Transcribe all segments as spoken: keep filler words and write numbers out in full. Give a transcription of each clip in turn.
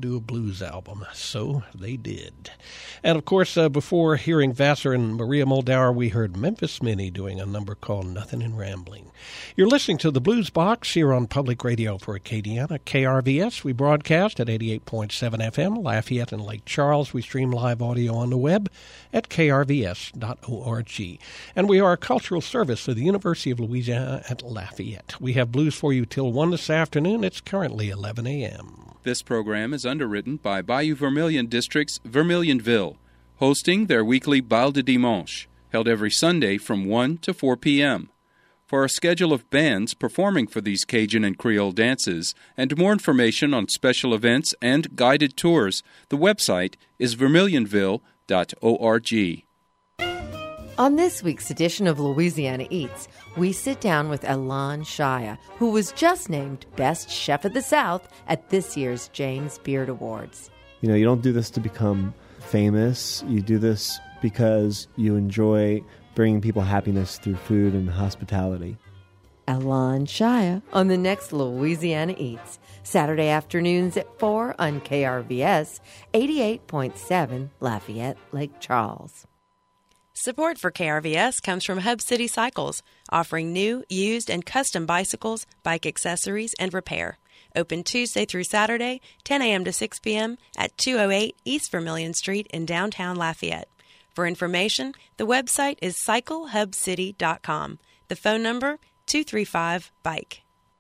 do a blues album. So they did. And, of course, uh, before hearing Vassar and Maria Muldaur, we heard Memphis Minnie doing a number called Nothing in Rambling. You're listening to the Blues Box here on Public Radio for Acadiana, K R V S. We broadcast at eighty-eight point seven F M, Lafayette and Lake Charles. We stream live audio on the web at K R V S dot org. And we are a cultural service of the University of Louisiana at Lafayette. We have blues for you till one this afternoon. It's currently eleven a.m. This program is underwritten by Bayou Vermilion District's Vermilionville, hosting their weekly Bal de Dimanche, held every Sunday from one to four p.m. For a schedule of bands performing for these Cajun and Creole dances, and more information on special events and guided tours, the website is vermilionville dot org. On this week's edition of Louisiana Eats, we sit down with Elan Shaya, who was just named Best Chef of the South at this year's James Beard Awards. You know, you don't do this to become famous. You do this because you enjoy bringing people happiness through food and hospitality. Elan Shaya on the next Louisiana Eats, Saturday afternoons at four on K R V S, eighty-eight point seven Lafayette, Lake Charles. Support for K R V S comes from Hub City Cycles, offering new, used, and custom bicycles, bike accessories, and repair. Open Tuesday through Saturday, ten a.m. to six p.m. at two oh eight East Vermilion Street in downtown Lafayette. For information, the website is cycle hub city dot com. The phone number, two three five, bike.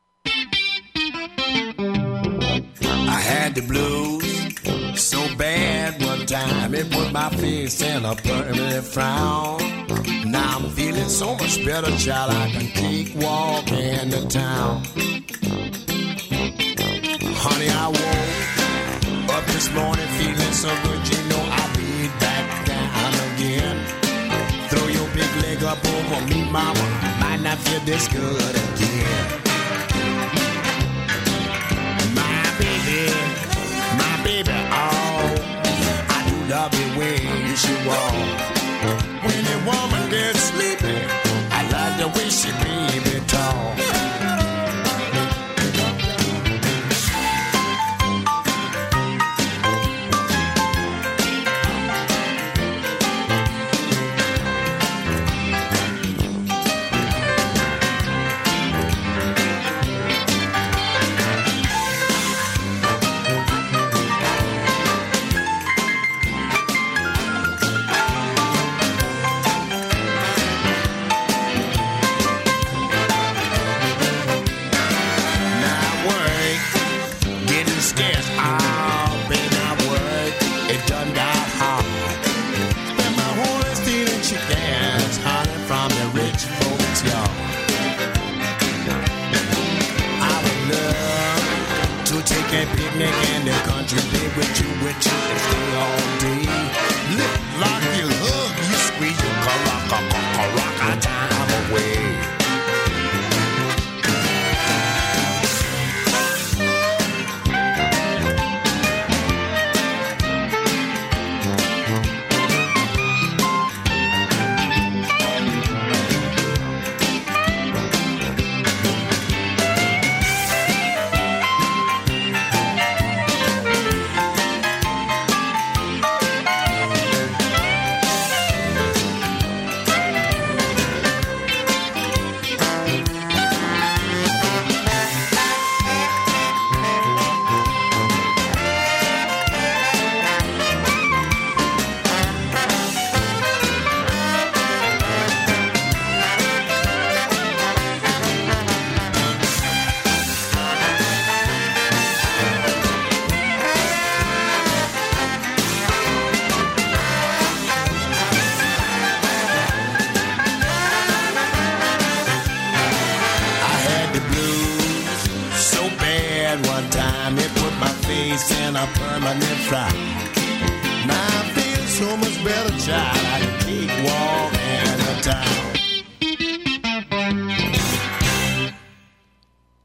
I had the blues so bad one time, it put my face in a permanent frown. Now I'm feeling so much better, child, I can keep walking to town. Honey, I woke up this morning feeling so good, you know I'll be back down again. Throw your big leg up over me, mama, might not feel this good again. My baby, oh, I do love the way you should walk. When a woman gets sleepy, I like the way she baby talk.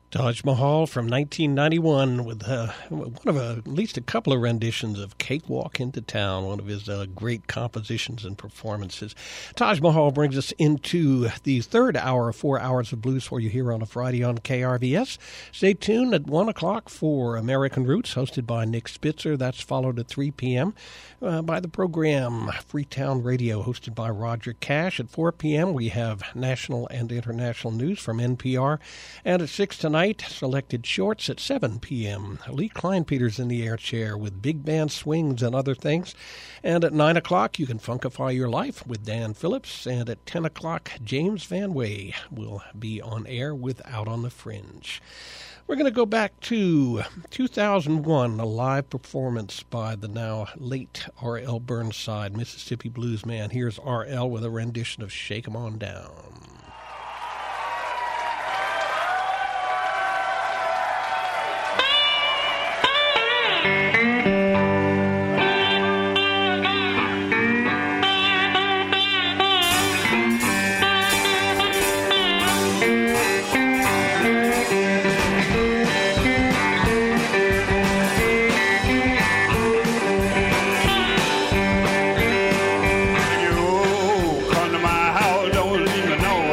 Taj Mahal from nineteen ninety-one with uh, one of a, at least a couple of renditions of Cakewalk into Town, one of his uh, great compositions and performances. Taj Mahal brings us into the third hour of four hours of blues for you here on a Friday on K R V S. Stay tuned at one o'clock for American Roots, hosted by Nick Spitzer. That's followed at three p.m. Uh, by the program Freetown Radio, hosted by Roger Cash. At four p.m. we have national and international news from N P R. And at six tonight, selected shorts at seven p.m. Lee Kleinpeter's in the air chair with big band swings and other things. And at nine o'clock, you can funkify your life with Dan Phillips. And at ten o'clock, James Van Way will be on air with Out on the Fringe. We're going to go back to two thousand one, a live performance by the now late R L Burnside, Mississippi blues man. Here's R L with a rendition of Shake 'Em On Down. Come to my house, don't leave me no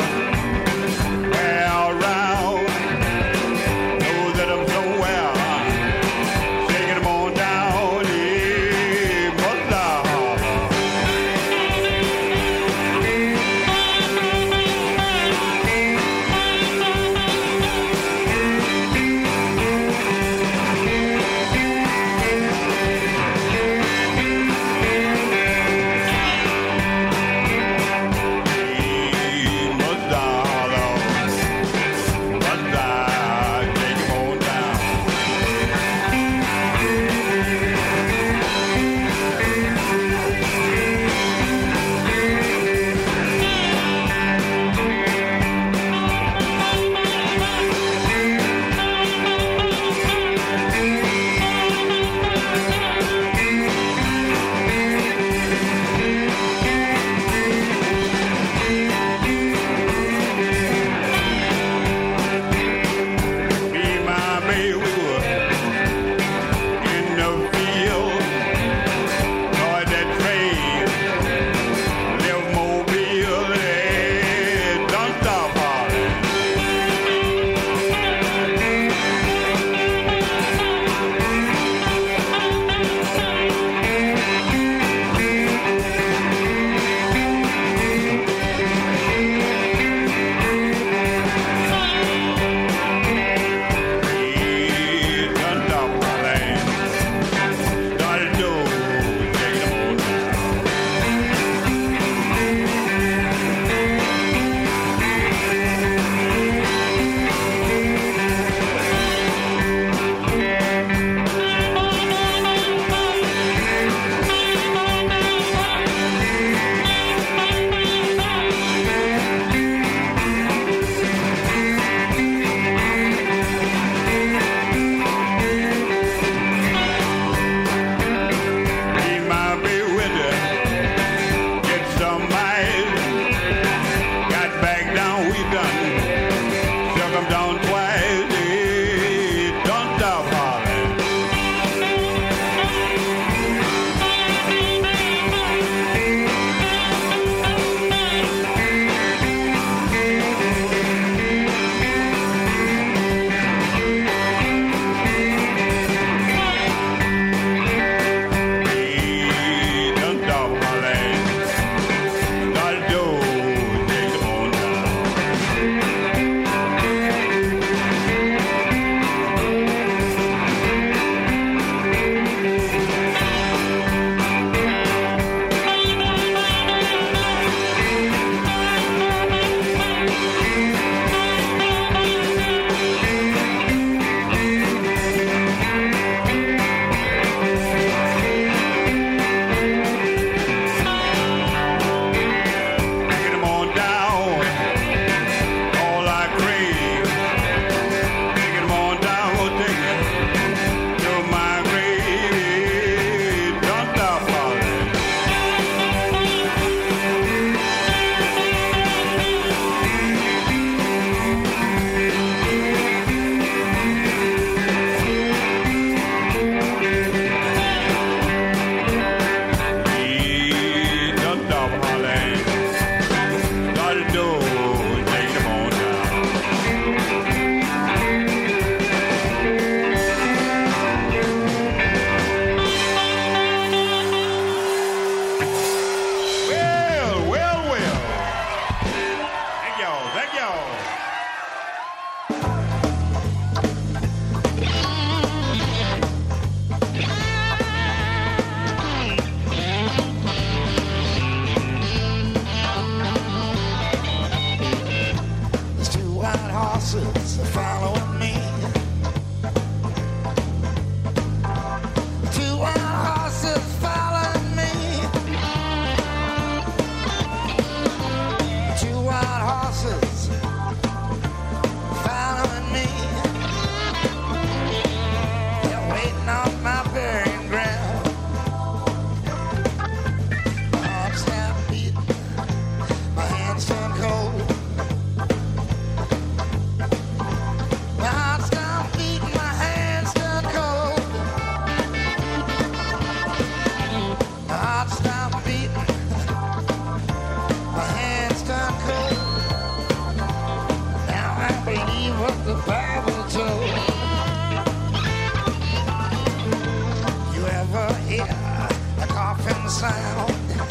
coffin sound.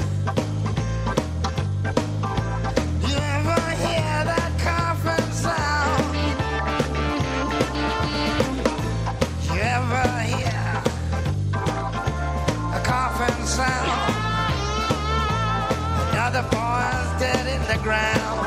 You ever hear that coffin sound? You ever hear a coffin sound? Another boy's dead in the ground.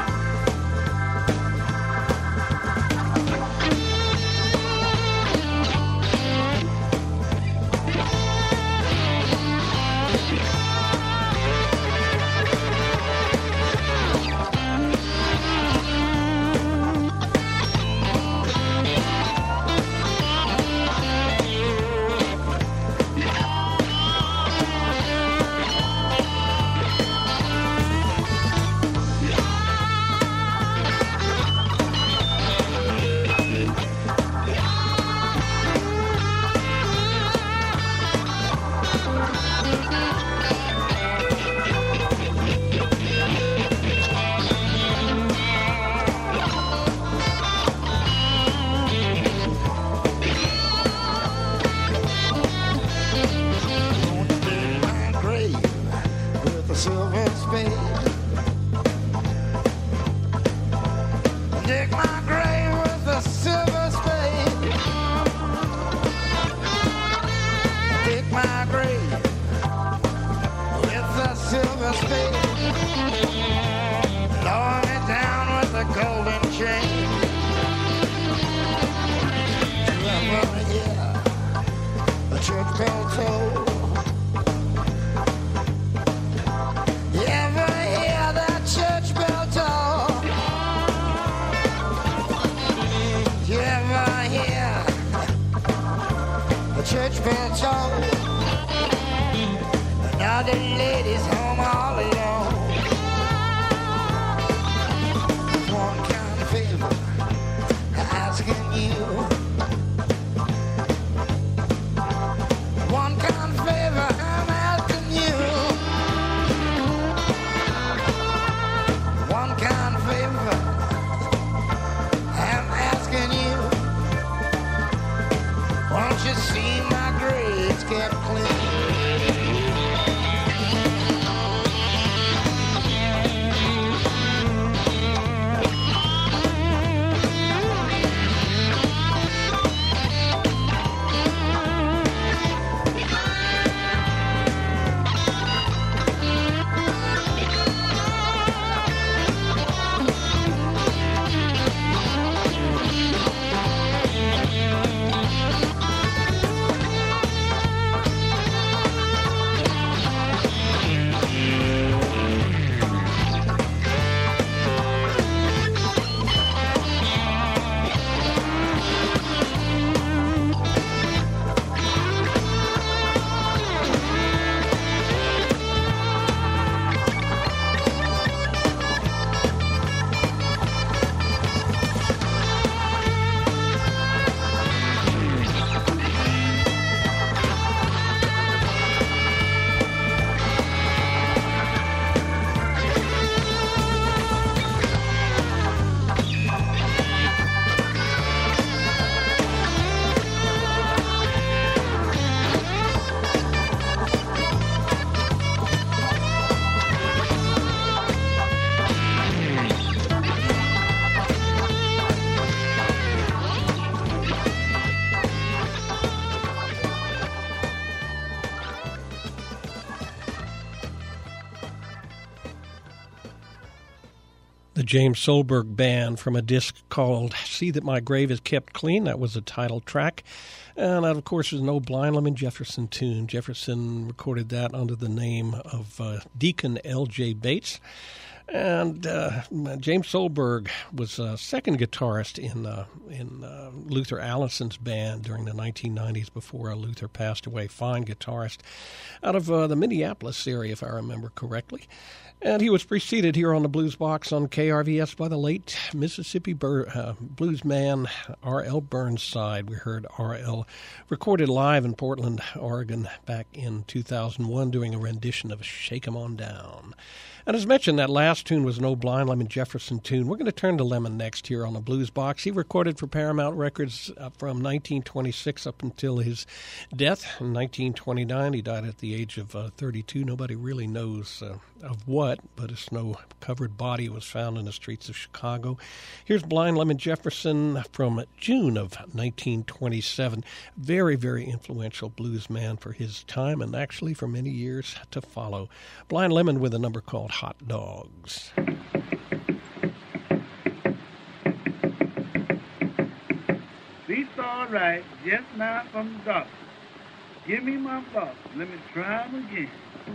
The James Solberg Band from a disc called See That My Grave Is Kept Clean. That was the title track. And that, of course, is an old Blind Lemon Jefferson tune. Jefferson recorded that under the name of uh, Deacon L J Bates. And uh, James Solberg was a second guitarist in uh, in uh, Luther Allison's band during the nineteen nineties before uh, Luther passed away. Fine guitarist out of uh, the Minneapolis area, if I remember correctly. And he was preceded here on the Blues Box on K R V S by the late Mississippi Bur- uh, bluesman R L Burnside. We heard R L recorded live in Portland, Oregon back in two thousand one doing a rendition of Shake 'Em On Down. And as mentioned, that last last tune was an old Blind Lemon Jefferson tune. We're going to turn to Lemon next here on the Blues Box. He recorded for Paramount Records uh, from nineteen twenty-six up until his death in nineteen twenty-nine. He died at the age of uh, thirty-two. Nobody really knows uh, of what, but a snow-covered body was found in the streets of Chicago. Here's Blind Lemon Jefferson from June of nineteen twenty-seven. Very, very influential blues man for his time and actually for many years to follow. Blind Lemon with a number called Hot Dogs. Beats all right, just now from the doctor. Give me my box, let me try 'em again.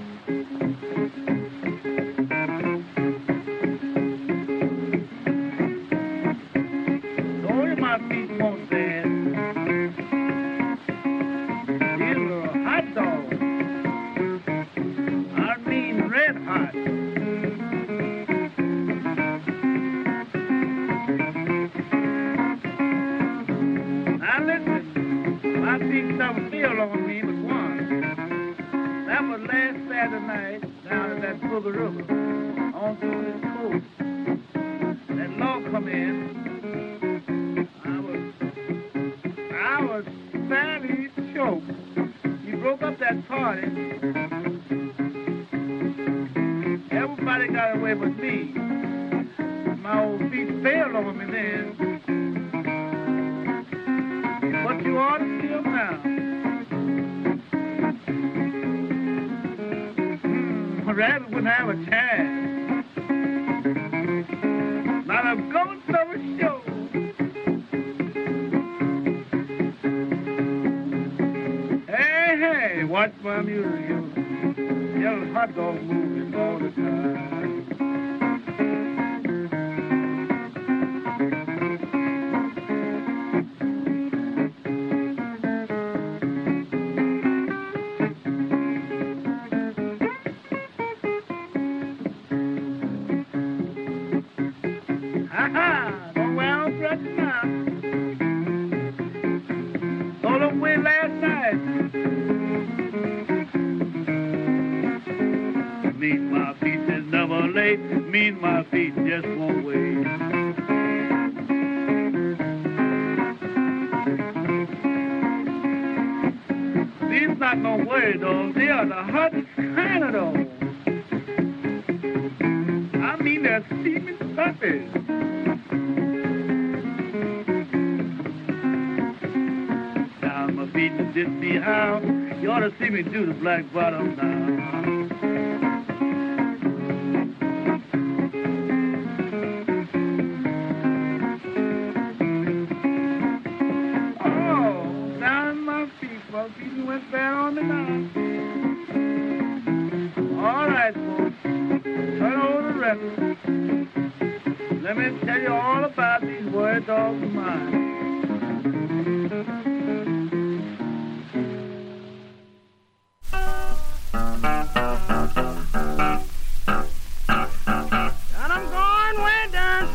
Sorry my feet won't dance. These are hot dogs. I mean red hot. Now listen, my feet never feel on me but once. That was last Saturday night down at that Booger River on through this coast. That law come in. I was, I was fairly choked. He broke up that party. Everybody got away but me. My old feet fell over me then. But you ought to see 'em now. Hmm, rabbit wouldn't have a chance. Not a ghost of a show. Hey, hey, watch my music. Yellow hot dog moving all the time. Mean my feet just won't wait. These not no worry dogs, they are the hottest kind of dogs. I mean they're steaming puppies. Down my feet to this be how. You ought to see me do the black bottom now. Let me tell you all about these word dogs of mine. And I'm going way down.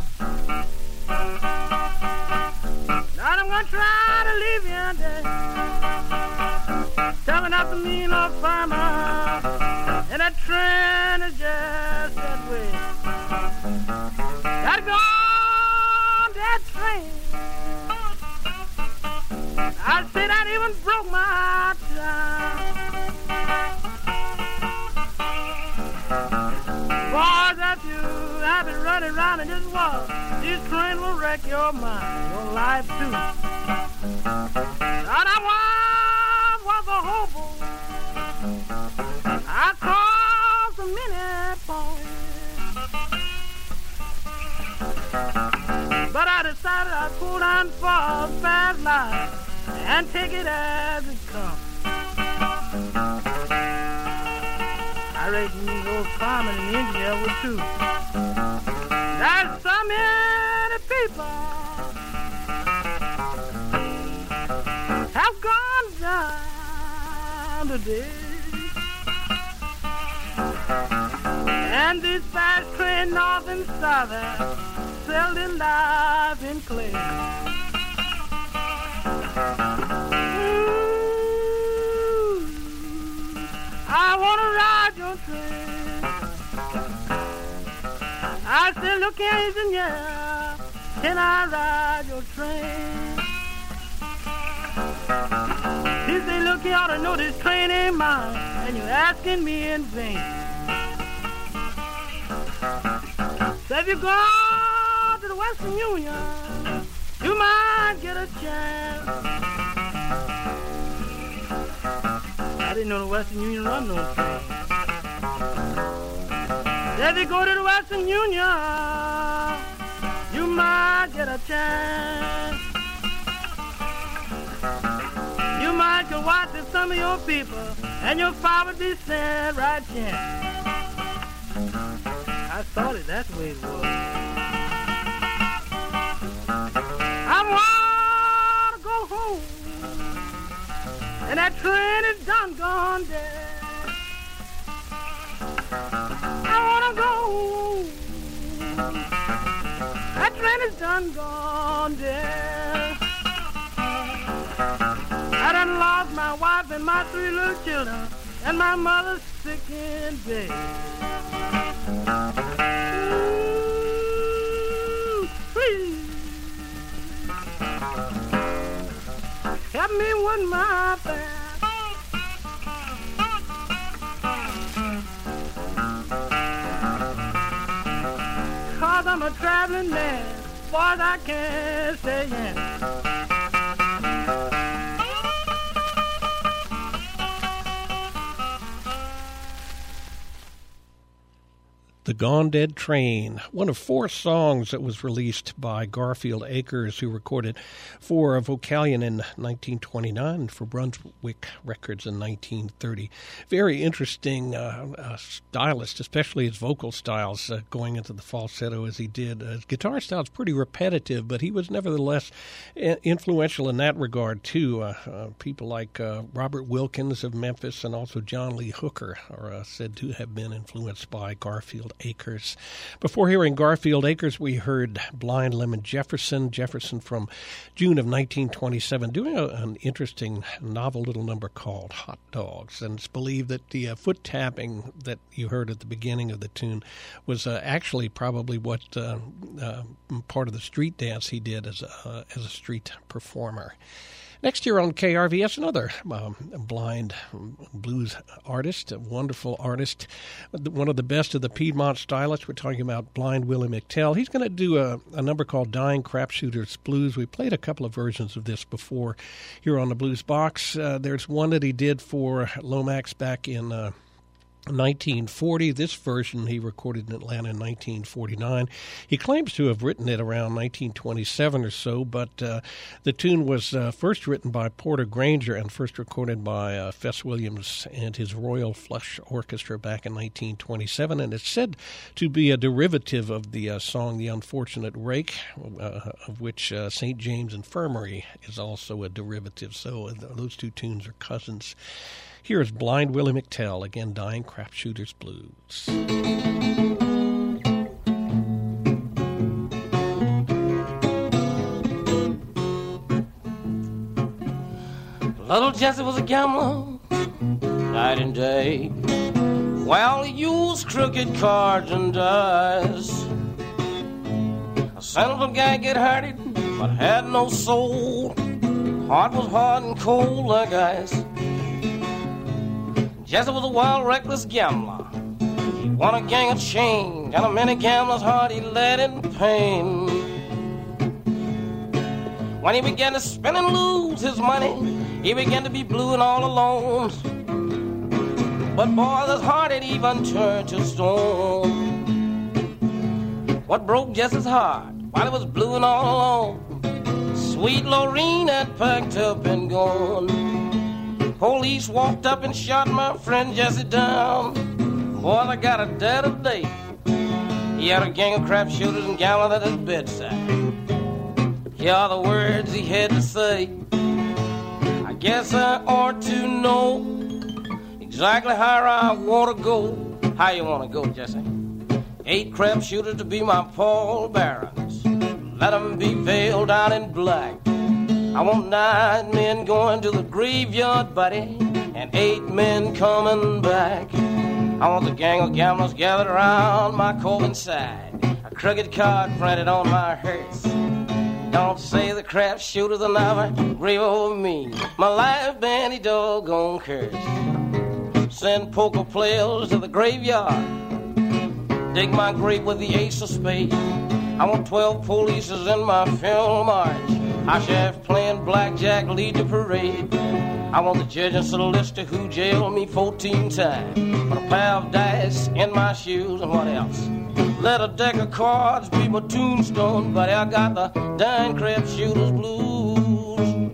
Now I'm gonna try to leave you there. Telling up to me no farmer. And that train is just that way. Gotta go on that train. I say that even broke my time. Boys, that you have been running around in this world, this train will wreck your mind, your life too. And I once was a hobo. I crossed a minute point. But I decided I'd pull down for a fast life and take it as it comes. I reckon those firemen and the engineer would too. There's so many people have gone down today. And this fast train north and southern seldom live in clay. Ooh, I wanna ride your train. I said, look here, engineer, can I ride your train? He said, look, you ought to know this train ain't mine, and you're asking me in vain. So if you go to the Western Union, you might get a chance. I didn't know the Western Union run no train. If you go to the Western Union, you might get a chance. You might go watch with some of your people, and your father would be sent right in. I thought it, that's the way it was. I want to go home, and that train is done gone dead. I want to go home, that train is done gone dead. I done lost my wife and my three little children, and my mother's sick in bed. Ooh, please help me with my back. Cause I'm a traveling man, boys, I can't say yes. The Gone Dead Train, one of four songs that was released by Garfield Akers, who recorded for Vocalion in nineteen twenty-nine and for Brunswick Records in nineteen thirty. Very interesting uh, uh, stylist, especially his vocal styles, uh, going into the falsetto as he did. Uh, his guitar style is pretty repetitive, but he was nevertheless influential in that regard, too. Uh, uh, people like uh, Robert Wilkins of Memphis and also John Lee Hooker are uh, said to have been influenced by Garfield Akers. Before hearing Garfield Akers, we heard Blind Lemon Jefferson, Jefferson from June of nineteen twenty-seven, doing a, an interesting novel little number called Hot Dogs. And it's believed that the uh, foot tapping that you heard at the beginning of the tune was uh, actually probably what uh, uh, part of the street dance he did as a, uh, as a street performer. Next year on K R V S, another um, blind blues artist, a wonderful artist, one of the best of the Piedmont stylists. We're talking about Blind Willie McTell. He's going to do a, a number called Dying Crapshooters Blues. We played a couple of versions of this before here on the Blues Box. Uh, there's one that he did for Lomax back in Uh, nineteen forty. This version he recorded in Atlanta in nineteen forty-nine. He claims to have written it around nineteen twenty-seven or so, but uh, the tune was uh, first written by Porter Granger and first recorded by uh, Fess Williams and his Royal Flush Orchestra back in nineteen twenty-seven, and it's said to be a derivative of the uh, song The Unfortunate Rake, uh, of which uh, Saint James Infirmary is also a derivative, so uh, those two tunes are cousins. Here's Blind Willie McTell, again, Dying Crapshooters Blues. Little Jesse was a gambler, night and day. Well, he used crooked cards and dice. A sentimental guy get hurted, but had no soul. Heart was hard and cold like ice. Jesse was a wild, reckless gambler. He won a gang of change, and a many gamblers' heart he led in pain. When he began to spend and lose his money, he began to be blue and all alone. But boy, his heart had even turned to stone. What broke Jesse's heart while he was blue and all alone? Sweet Lorene had packed up and gone. Police walked up and shot my friend Jesse down. Boy, I got a dad today. He had a gang of crap shooters and gamblers at his bedside. Here are the words he had to say. I guess I ought to know exactly how I want to go. How you want to go, Jesse? Eight crap shooters to be my Paul Barons. Let them be veiled down in black. I want nine men going to the graveyard, buddy, and eight men coming back. I want the gang of gamblers gathered around my coffin side, crooked card printed on my hearse. Don't say the crap shooters will never grieve over me. My life been any doggone curse. Send poker players to the graveyard. Dig my grave with the ace of spades. I want twelve polices in my funeral march. I sheriff playing blackjack lead the parade. I want the judge and solicitor who jailed me fourteen times. Put a pair of dice in my shoes and what else? Let a deck of cards be my tombstone, but I got the Dine Crab Shooters blues.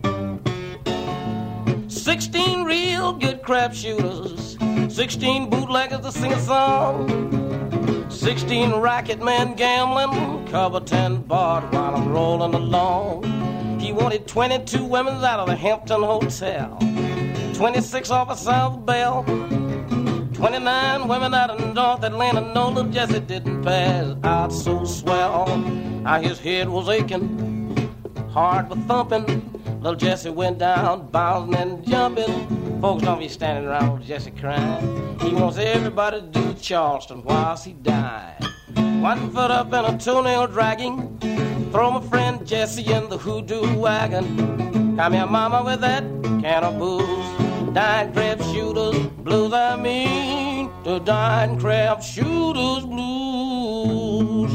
Sixteen real good crab shooters, sixteen bootleggers to sing a song, sixteen racket men gambling, cover ten barred while I'm rolling along. He wanted twenty-two women out of the Hampton Hotel, twenty-six off of South Bell, twenty-nine women out of North Atlanta. No, little Jesse didn't pass out so swell. Now his head was aching, heart was thumping. Little Jesse went down, bouncing and jumping. Folks don't be standing around little Jesse crying. He wants everybody to do Charleston whilst he died. One foot up and a toenail dragging. Throw my friend Jesse in the hoodoo wagon. Come here, mama, with that can of booze. Dine Crab Shooters blues, I mean the Dine Crab Shooters blues.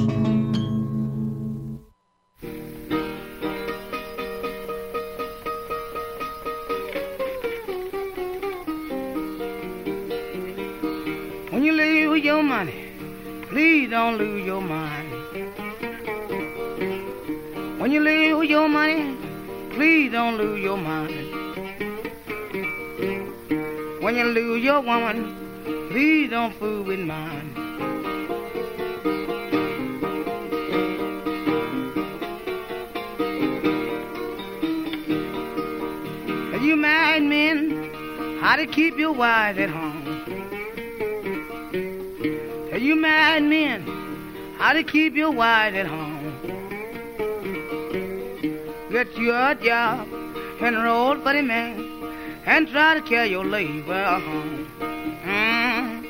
When you lose your money, please don't lose your mind. When you lose your money, please don't lose your mind. When you lose your woman, please don't fool with mine. You married men, how to keep your wives at home. You married men, how to keep your wives at home. Get you a job, enroll for the man, and try to carry your labor home. Mm-hmm.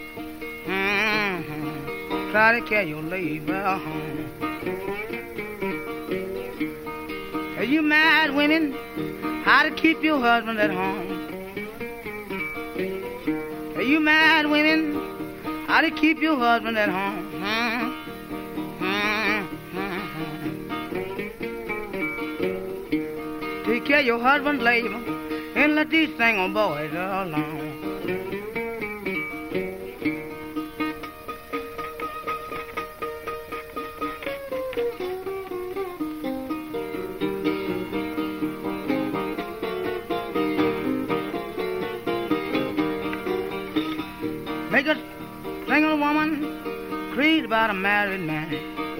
Mm-hmm. Try to carry your labor home. You married women, how to keep your husband at home. You married women, how to keep your husband at home. Mm-hmm. Take care of your husband's labor and let these single boys alone. Make a single woman crazy about a married man.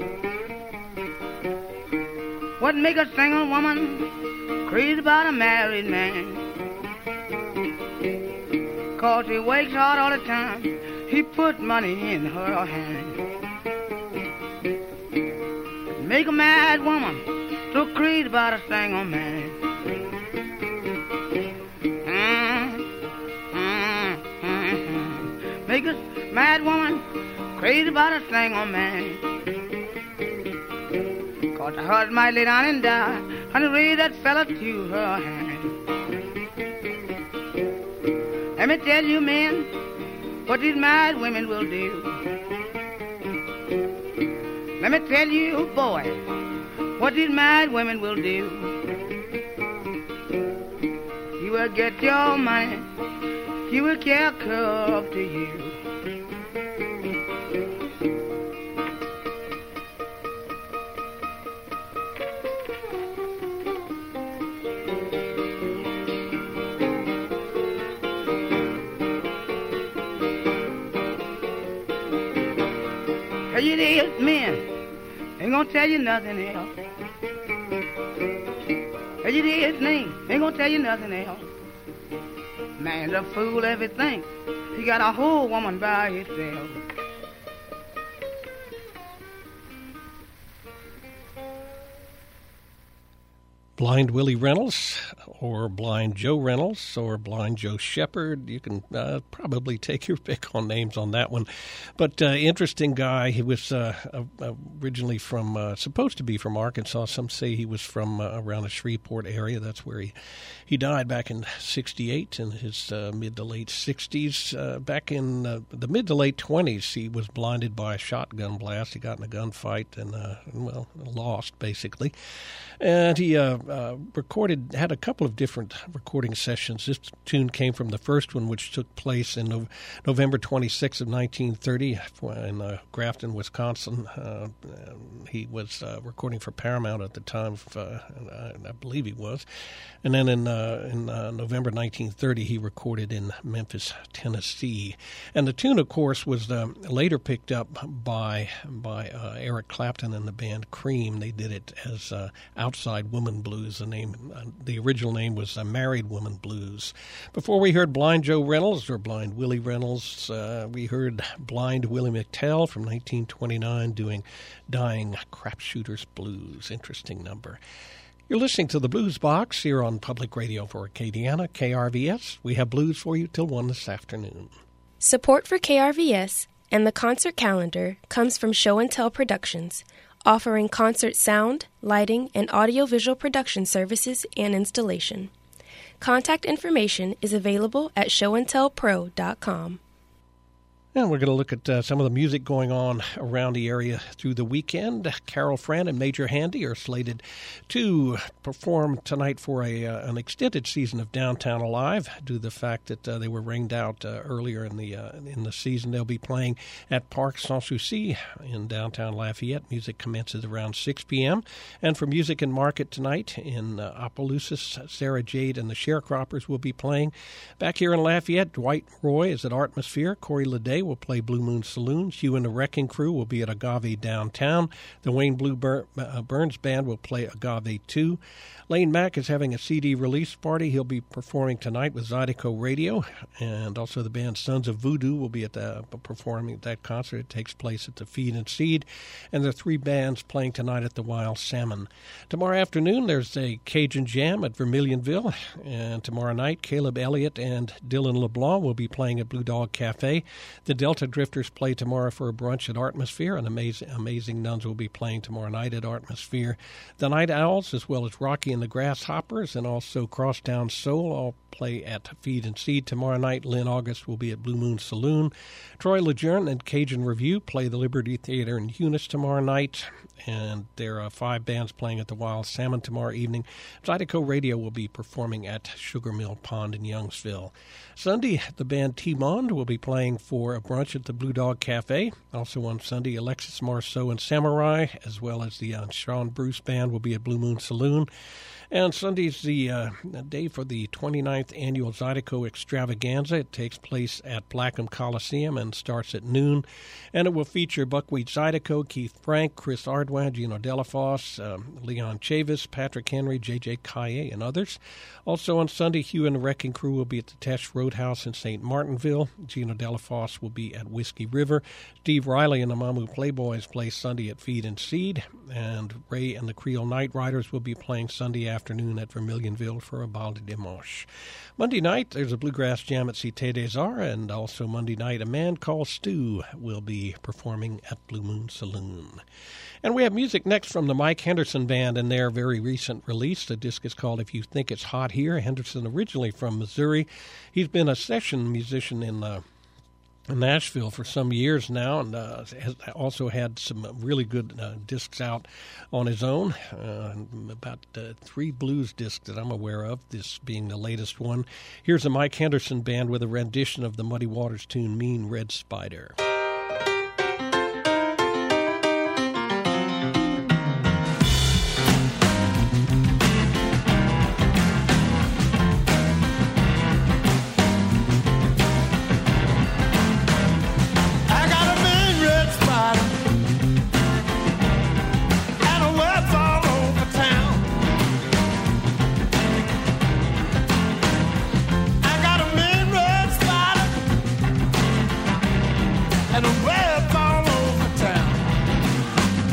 What make a single woman crazy about a married man? Cause he works hard all the time, he put money in her hand. Make a mad woman so crazy about a single man. Mm, mm, mm, mm. Make a mad woman crazy about a single man. Cause the husband might lay down and die, and raise that fella to her hand. Let me tell you, men, what these mad women will do. Let me tell you, boy, what these mad women will do. You will get your money, you will care curve to you. You these men ain't gonna tell you nothing else. You these names ain't gonna tell you nothing else. Man's a fool if he thinks he got a whole woman by himself. Blind Willie Reynolds or Blind Joe Reynolds or Blind Joe Shepard. You can uh, probably take your pick on names on that one. But uh, interesting guy. He was uh, uh, originally from, uh, supposed to be from Arkansas. Some say he was from uh, around the Shreveport area. That's where he, he died back in sixty-eight in his uh, mid to late sixties. Uh, back in uh, the mid to late twenties, he was blinded by a shotgun blast. He got in a gunfight and, uh, well, lost, basically. And he uh, uh, recorded, had a couple of different recording sessions. This tune came from the first one, which took place in no- November twenty-sixth of nineteen thirty in uh, Grafton, Wisconsin. Uh, he was uh, recording for Paramount at the time, of, uh, I, I believe he was. And then in, uh, in uh, November nineteen thirty, he recorded in Memphis, Tennessee. And the tune, of course, was um, later picked up by by uh, Eric Clapton and the band Cream. They did it as uh, Outside Woman Blues. The name, uh, the original name was uh, Married Woman Blues. Before we heard Blind Joe Reynolds or Blind Willie Reynolds, uh, we heard Blind Willie McTell from nineteen twenty-nine doing Dying Crapshooters Blues. Interesting number. You're listening to the Blues Box here on Public Radio for Acadiana, K R V S. We have blues for you till one this afternoon. Support for K R V S and the concert calendar comes from Show and Tell Productions, offering concert sound, lighting, and audiovisual production services and installation. Contact information is available at show and tell pro dot com. And we're going to look at uh, some of the music going on around the area through the weekend. Carol Fran and Major Handy are slated to perform tonight for a uh, an extended season of Downtown Alive due to the fact that uh, they were rained out uh, earlier in the uh, in the season. They'll be playing at Parc Sans-Souci in downtown Lafayette. Music commences around six p.m. And for Music and Market tonight in uh, Opelousas, Sarah Jade and the Sharecroppers will be playing. Back here in Lafayette, Dwight Roy is at Artmosphere. Corey Leday will play Blue Moon Saloon. Hugh and the Wrecking Crew will be at Agave downtown. The Wayne Blue Bur- uh, Burns Band will play Agave two. Lane Mack is having a C D release party. He'll be performing tonight with Zydeco Radio, and also the band Sons of Voodoo will be at the, uh, performing at that concert. It takes place at the Feed and Seed, and there are three bands playing tonight at the Wild Salmon. Tomorrow afternoon, there's a Cajun Jam at Vermilionville, and tomorrow night, Caleb Elliott and Dylan LeBlanc will be playing at Blue Dog Cafe. The Delta Drifters play tomorrow for a brunch at Artmosphere, and Amazing, Amazing Nuns will be playing tomorrow night at Artmosphere. The Night Owls, as well as Rocky and the Grasshoppers, and also Crosstown Soul, all play at Feed and Seed tomorrow night. Lynn August will be at Blue Moon Saloon. Troy Lejeune and Cajun Review play the Liberty Theater in Eunice tomorrow night. And there are five bands playing at the Wild Salmon tomorrow evening. Zydeco Radio will be performing at Sugar Mill Pond in Youngsville. Sunday, the band T-Mond will be playing for a brunch at the Blue Dog Cafe. Also on Sunday, Alexis Marceau and Samurai, as well as the uh, Sean Bruce Band, will be at Blue Moon Saloon. And Sunday's the uh, day for the twenty-ninth annual Zydeco Extravaganza. It takes place at Blackham Coliseum and starts at noon. And it will feature Buckwheat Zydeco, Keith Frank, Chris Ardwan, Gino Delafosse, um, Leon Chavis, Patrick Henry, J J Kaye, and others. Also on Sunday, Hugh and the Wrecking Crew will be at the Tesh Roadhouse in Saint Martinville. Gino Delafosse will be at Whiskey River. Steve Riley and the Mamu Playboys play Sunday at Feed and Seed. And Ray and the Creole Night Riders will be playing Sunday afternoon at Vermilionville for a Bal de Dimanche. Monday night, there's a bluegrass jam at Cité des Arts, and also Monday night, a man called Stu will be performing at Blue Moon Saloon. And we have music next from the Mike Henderson Band and their very recent release. The disc is called If You Think It's Hot Here. Henderson originally from Missouri. He's been a session musician in uh, Nashville for some years now, and uh, has also had some really good uh, discs out on his own, uh, about uh, three blues discs that I'm aware of, this being the latest one. Here's the Mike Henderson Band with a rendition of the Muddy Waters tune Mean Red Spider.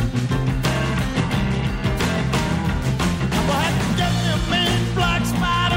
Spider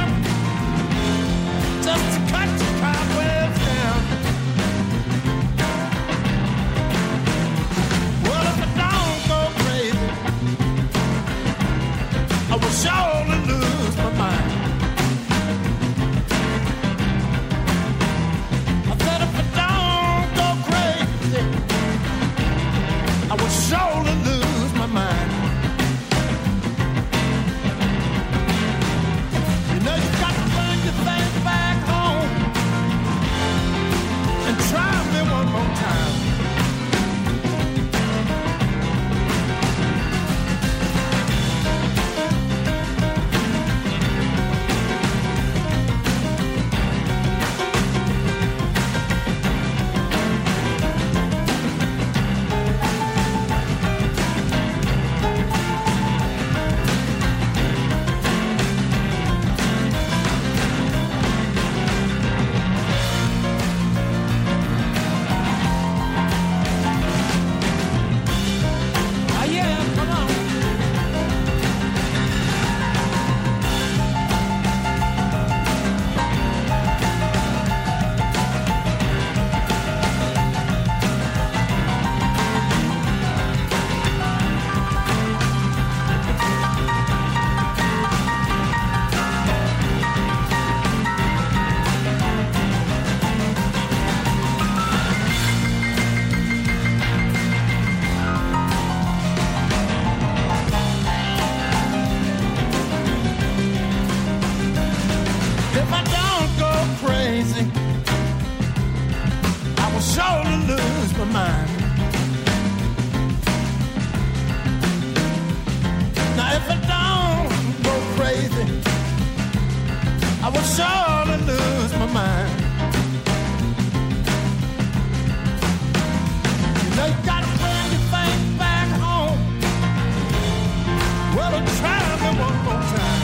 surely lose my mind. Now if I don't go crazy, I will surely lose my mind. You know you gotta bring your things back home. Well, try me one more time.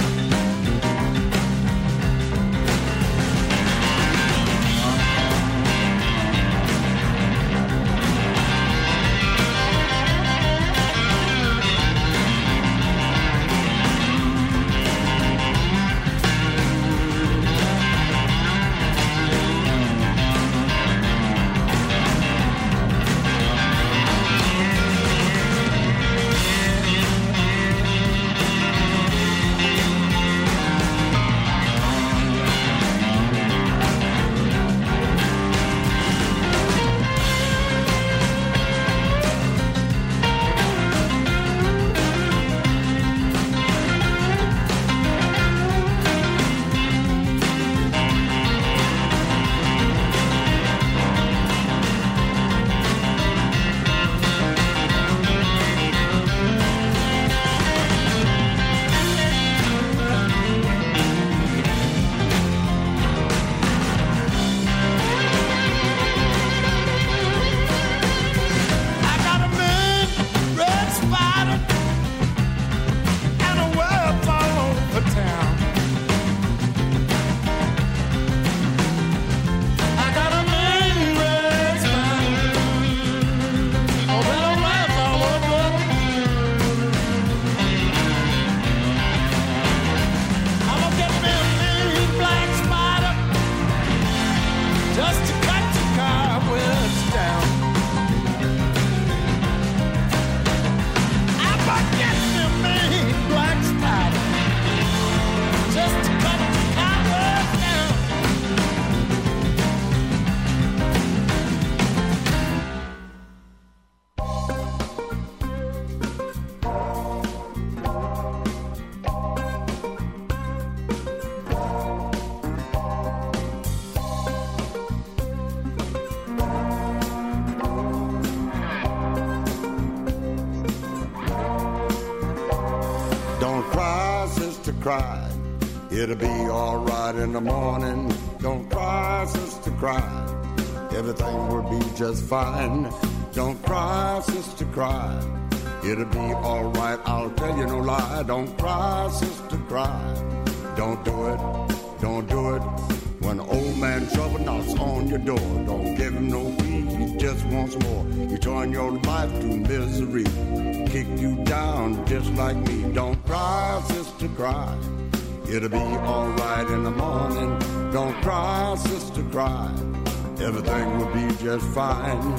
Cry, it'll be all right in the morning. Don't cry, sister, cry. Everything will be just fine. Don't cry, sister, cry. It'll be all right, I'll tell you no lie. Don't cry, sister, cry. Don't do it, don't do it. When old man trouble knocks on your door, don't give him no weed, he just wants more. You turn your life to misery, kick you down just like me. Don't cry, sister, cry. It'll be all right in the morning. Don't cry, sister, cry. Everything will be just fine.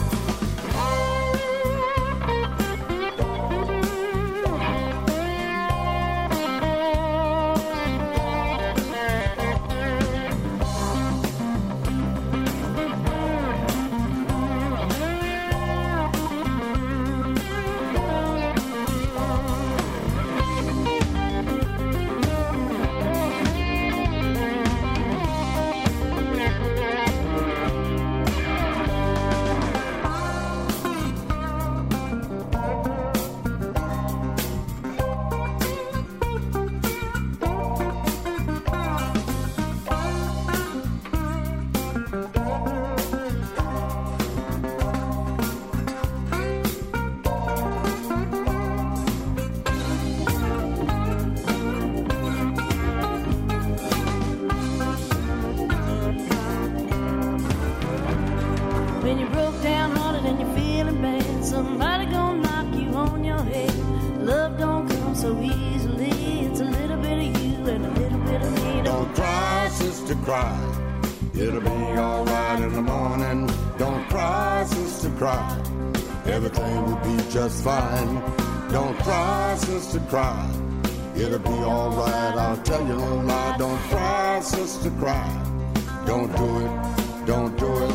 Just fine. Don't cry, sister, cry. It'll be all right, I'll tell you no lie. Don't cry, sister, cry. Don't do it, don't do it.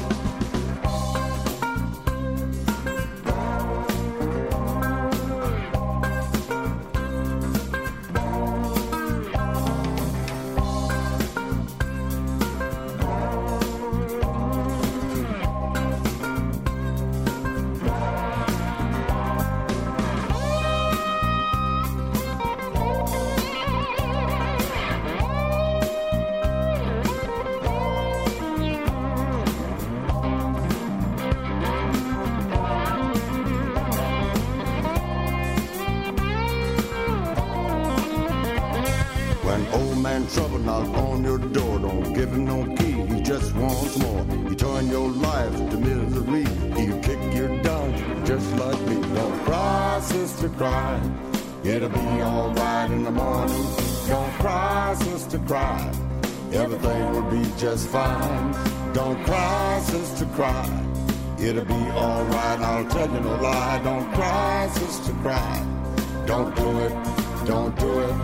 trouble knock on your door. Don't give him no key, he just wants more. He turn your life to misery. He'll kick you down just like me. Don't cry, sister, cry. It'll be alright in the morning. Don't cry, sister, cry. Everything will be just fine. Don't cry, sister, cry. It'll be alright, I'll tell you no lie. Don't cry, sister, cry. Don't do it, don't do it.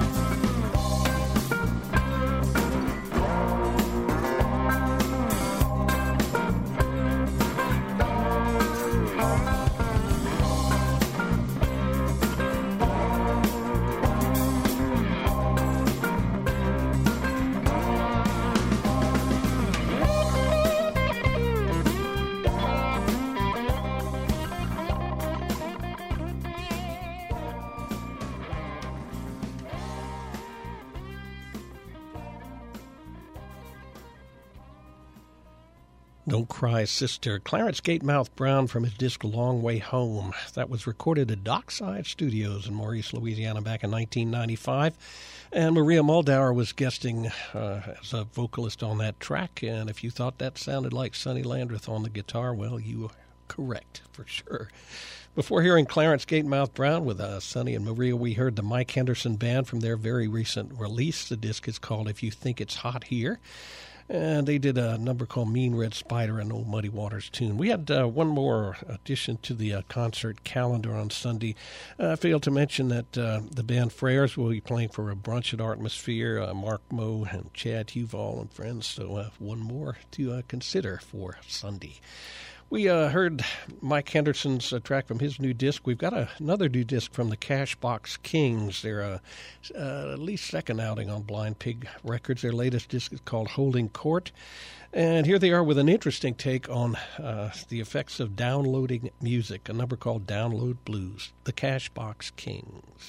Don't Cry, Sister. Clarence Gatemouth Brown from his disc Long Way Home. That was recorded at Dockside Studios in Maurice, Louisiana back in nineteen ninety-five. And Maria Muldaur was guesting uh, as a vocalist on that track. And if you thought that sounded like Sonny Landreth on the guitar, well, you are correct for sure. Before hearing Clarence Gatemouth Brown with uh, Sonny and Maria, we heard the Mike Henderson Band from their very recent release. The disc is called If You Think It's Hot Here. And they did a number called Mean Red Spider, an old Muddy Waters tune. We had uh, one more addition to the uh, concert calendar on Sunday. I uh, failed to mention that uh, the band Frères will be playing for a brunch at Atmosphere. Uh, Mark Moe and Chad Huval and friends. So uh, one more to uh, consider for Sunday. We uh, heard Mike Henderson's uh, track from his new disc. We've got a, another new disc from the Cashbox Kings. Their uh, uh, at least second outing on Blind Pig Records. Their latest disc is called Holding Court. And here they are with an interesting take on uh, the effects of downloading music, a number called Download Blues, the Cashbox Kings.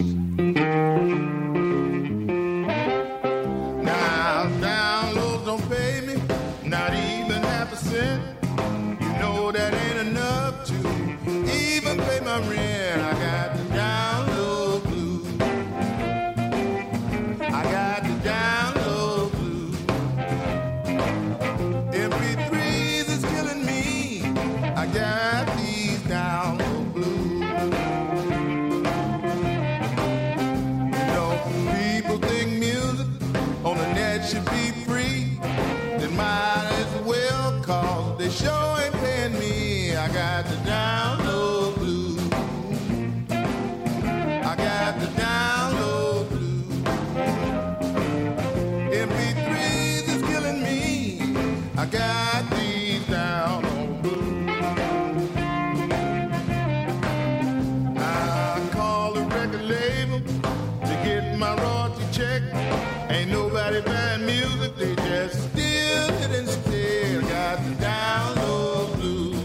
Now, downloads don't pay me, not even half a cent. That ain't enough to even pay my rent. I got the download blues. I got the download blues. M P threes is killing me. I got these download blues. You know, people think music on the net should be free. Then might as well, cause they sure ain't paying me. I got the download blues. I got the download blues. M P threes is killing me. I got these download blues. I call the record label to get my royalty check. Ain't nobody buying music, they just steal it instead. I got the download blues.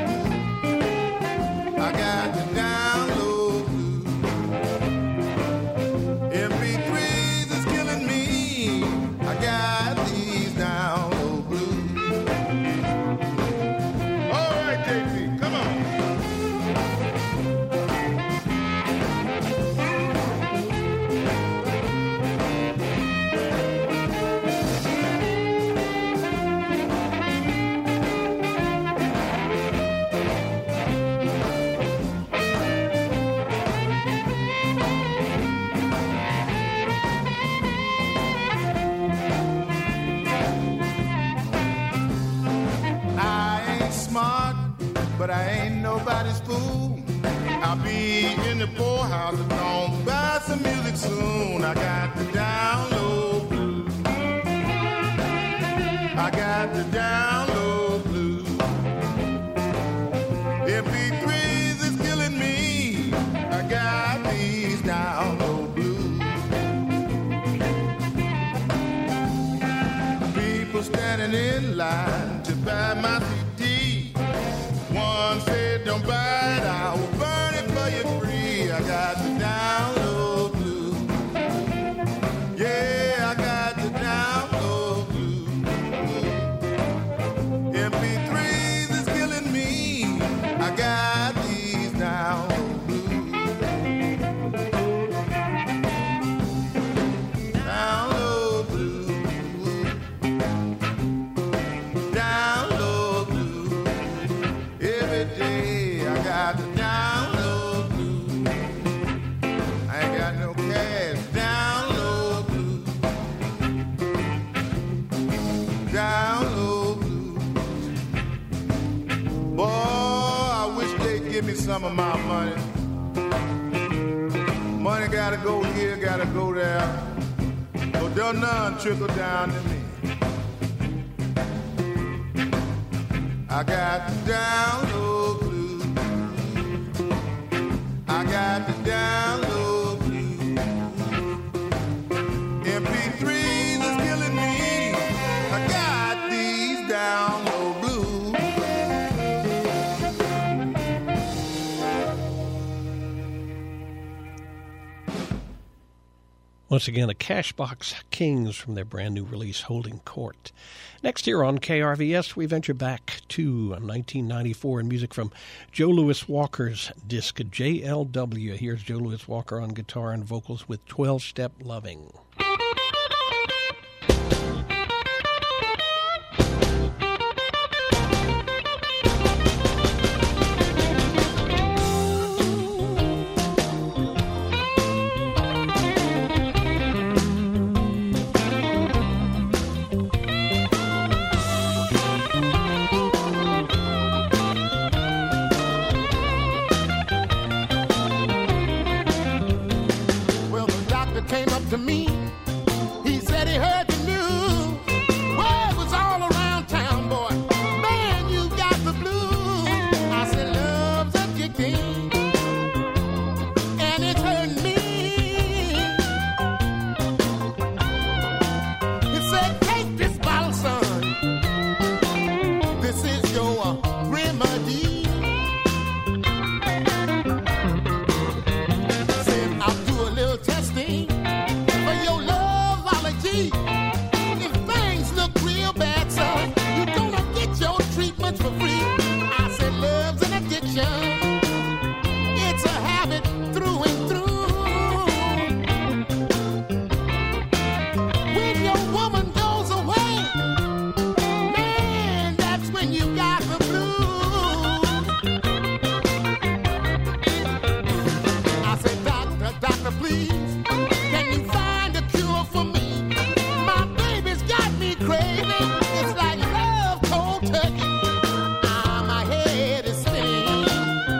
I got the download blues. M P threes is killing me. I got these download blues. All right, J P, come on. But I ain't nobody's fool. I'll be in the poorhouse and gonna buy some music soon. I got the download blues. I got the download blues. M P threes is killing me. I got these download blues. People standing in line to buy my C D. One said don't buy it, I will burn it for you free. I got the download blues. Yeah, I got the download blues. M P threes is killing me. I got Boy, I wish they'd give me some of my money. Money gotta go here, gotta go there. But don't none trickle down to me. I got the down low blues. I got the down low blues. M P threes is killing me. I got these down low blues. Once again, the Cashbox Kings from their brand new release, Holding Court. Next here on K R V S, we venture back to nineteen ninety-four and music from Joe Louis Walker's disc, J L W. Here's Joe Louis Walker on guitar and vocals with twelve-Step Loving. To me, he said he heard the news. Word was all around town, boy. Man, you got the blues. I said, love's addicting, and it's hurting me. He said, take this bottle, son. This is your remedy. Said, I'll do a little testing. If things look real bad, son, you're gonna get your treatments for free. I said love's an addiction. It's a habit through and through. When your woman goes away, man, that's when you got the blues. I said, doctor, doctor, please, can you find a cure for me? Craving, it's like love cold turkey. Ah, my head is spinning.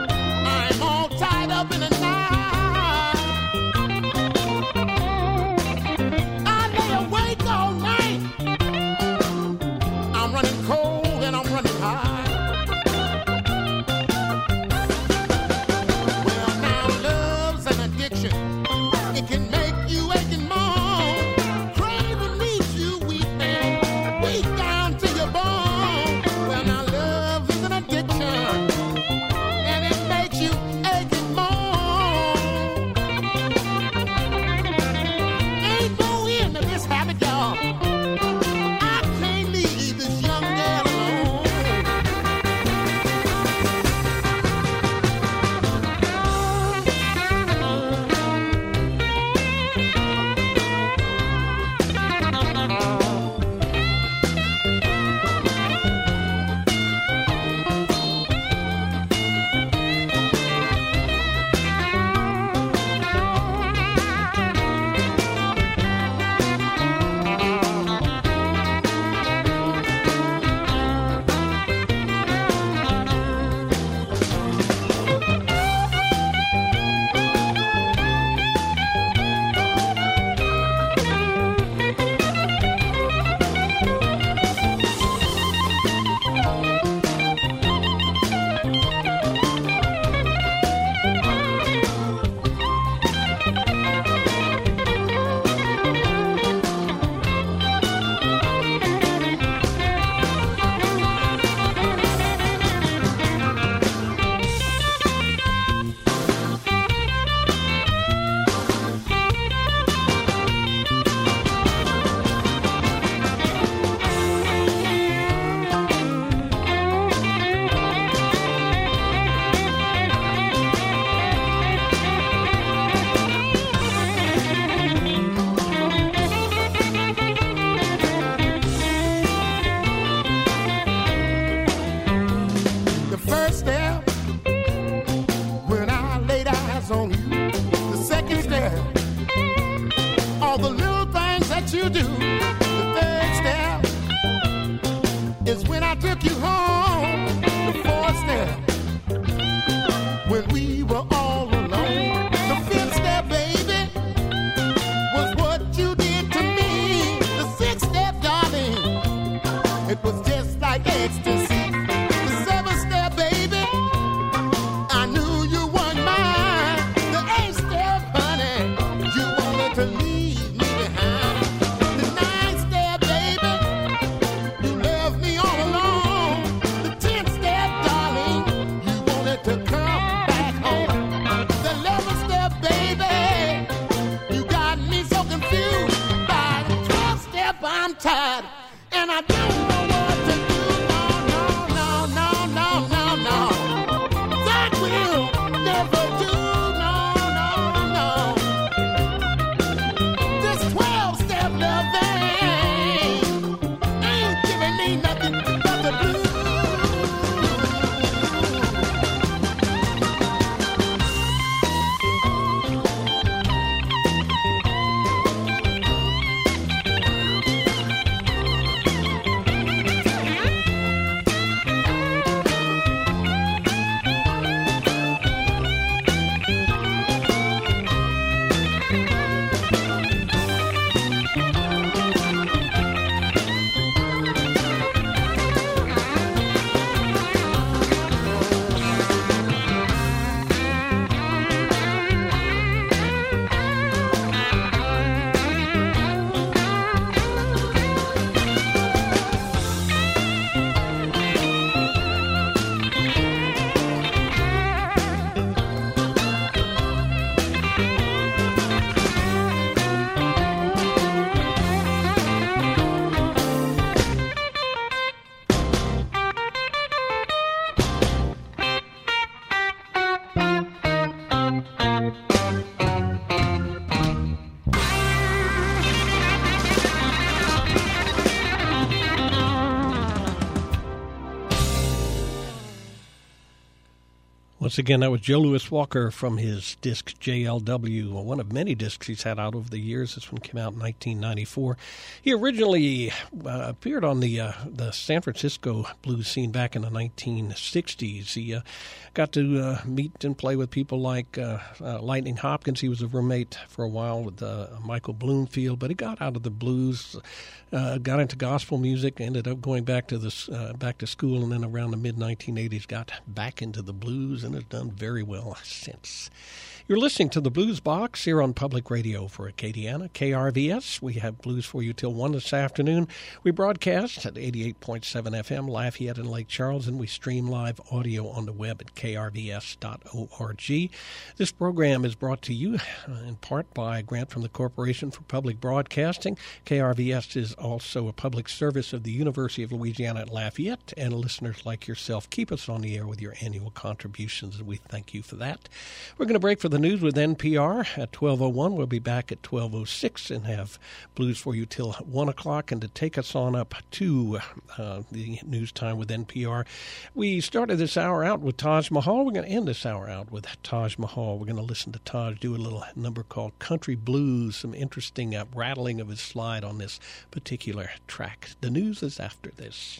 Once again, that was Joe Louis Walker from his disc J L W, one of many discs he's had out over the years. This one came out in nineteen ninety-four. He originally uh, appeared on the uh, the San Francisco blues scene back in the nineteen sixties. He uh, got to uh, meet and play with people like uh, uh, Lightning Hopkins. He was a roommate for a while with uh, Michael Bloomfield, but he got out of the blues, uh, got into gospel music, ended up going back to the uh, back to school, and then around the mid nineteen eighties got back into the blues and has done very well since. You're listening to the Blues Box here on Public Radio for Acadiana, K R V S. We have blues for you till one this afternoon. We broadcast at eighty-eight point seven F M, Lafayette and Lake Charles, and we stream live audio on the web at K R V S dot org. This program is brought to you in part by a grant from the Corporation for Public Broadcasting. K R V S is also a public service of the University of Louisiana at Lafayette, and listeners like yourself keep us on the air with your annual contributions, and we thank you for that. We're going to break for the news with N P R at twelve oh one. We'll be back at twelve oh six and have blues for you till one o'clock. And to take us on up to uh, the news time with N P R, we started this hour out with Taj Mahal. We're going to end this hour out with Taj Mahal. We're going to listen to Taj do a little number called Country Blues, some interesting uh, rattling of his slide on this particular track. The news is after this.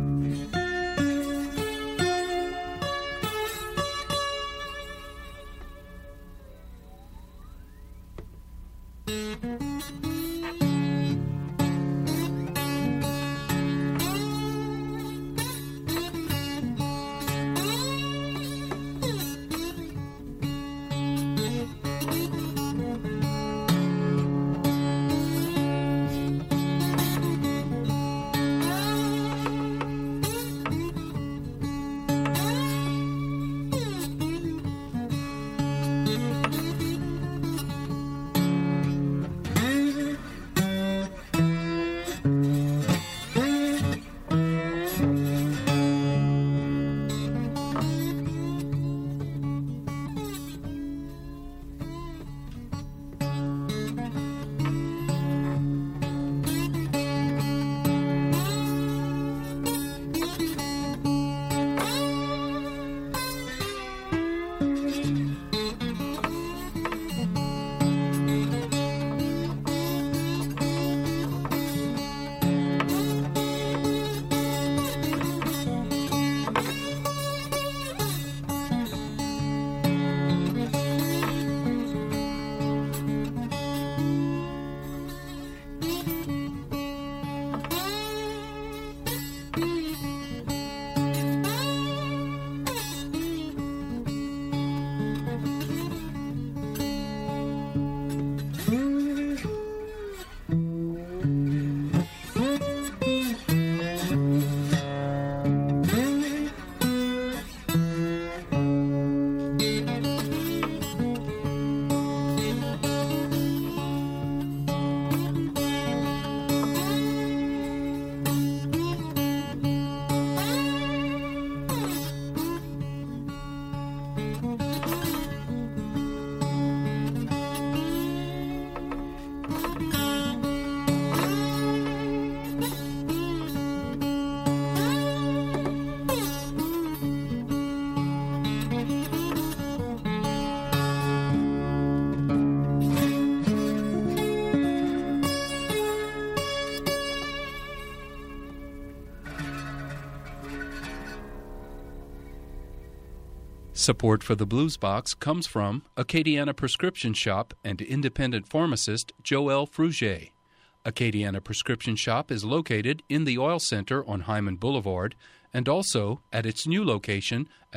Support for the Blues Box comes from Acadiana Prescription Shop and independent pharmacist Joël Fruget. Acadiana Prescription Shop is located in the Oil Center on Hyman Boulevard and also at its new location at